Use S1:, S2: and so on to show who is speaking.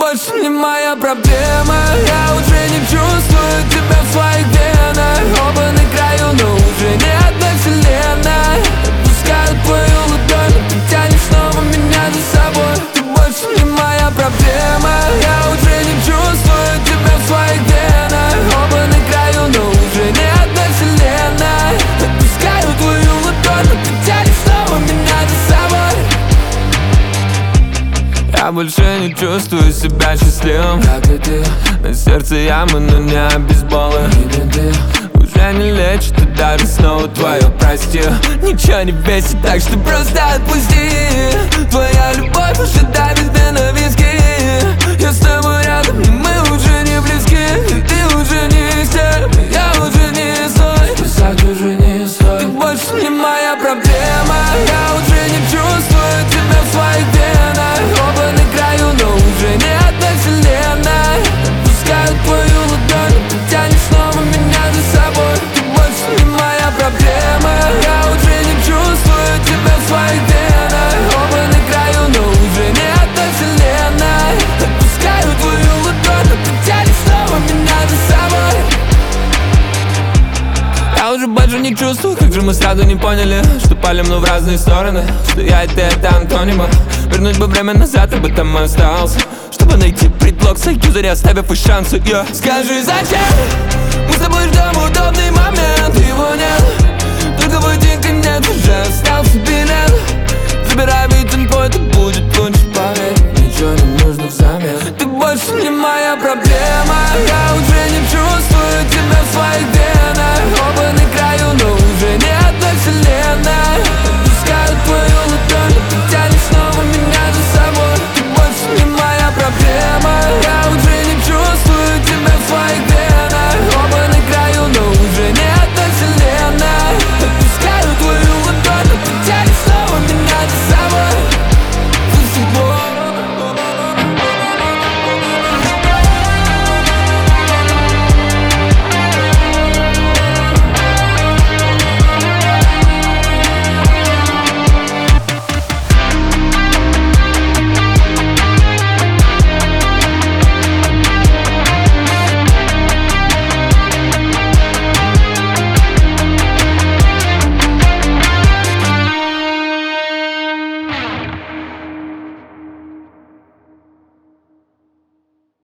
S1: больше не моя проблема. Я уже не чувствую тебя в своих венах. Оба на краю, но уже не одна вселенная. Отпускаю твою ладонь, но ты тянешь снова меня за собой. Ты больше не моя проблема. Я уже не чувствую тебя в своих венах. Оба на краю, но уже не одна вселенная. Отпускаю твою ладонь, но ты тянешь снова меня за собой. Я больше не чувствую себя счастливым, как и ты. На сердце ямы, но не обезболы. Уже не лечит, и даже снова твое прости. Ничего не бесит, так что просто отпусти. Твоя любовь уже давит мне на виски. Я с тобой рядом, и мы уже не близки. И ты уже не из тех, я уже не свой. Спасать уже не стоит. Ты больше не моя проблема. Я уже не чувствую тебя в своих венах. Оба на краю, но уже не одна вселенная. Отпускаю твою ладонь, но ты тянешь снова меня за собой. Ты больше не моя проблема. Я уже не чувствую тебя в своих венах. Оба на краю, но уже не одна вселенная. Отпускаю твою ладонь, но ты тянешь снова меня за собой. Я уже больше не чувствую, как же мы сразу не поняли, что палим, но в разные стороны. Что я и ты — это антонимы. Вернуть бы время назад, об этом и остался, чтобы найти предлог, союзаря, оставив и шансы, yeah. Скажи, зачем мы с тобой ждем удобный момент? Его нет, только в один конец уже остался билет. Забирай, ведь он твой, это будет лучше, поверь. Ничего не нужно взамен. Ты больше не моя проблема. Я